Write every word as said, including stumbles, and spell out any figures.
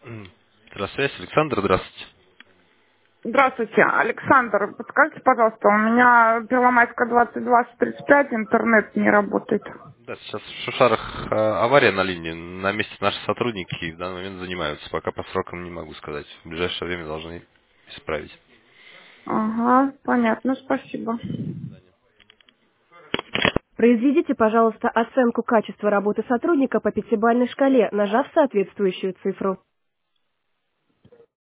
М. Здравствуйте, Александр, здравствуйте. Здравствуйте, Александр. Подскажите, пожалуйста, у меня Первомайская двадцать два тридцать пять, интернет не работает. Да, сейчас в Шушарах э, авария на линии. На месте наши сотрудники в данный момент занимаются. Пока по срокам не могу сказать. В ближайшее время должны исправить. Ага, понятно, спасибо. Произведите, пожалуйста, оценку качества работы сотрудника по пятибалльной шкале, нажав соответствующую цифру.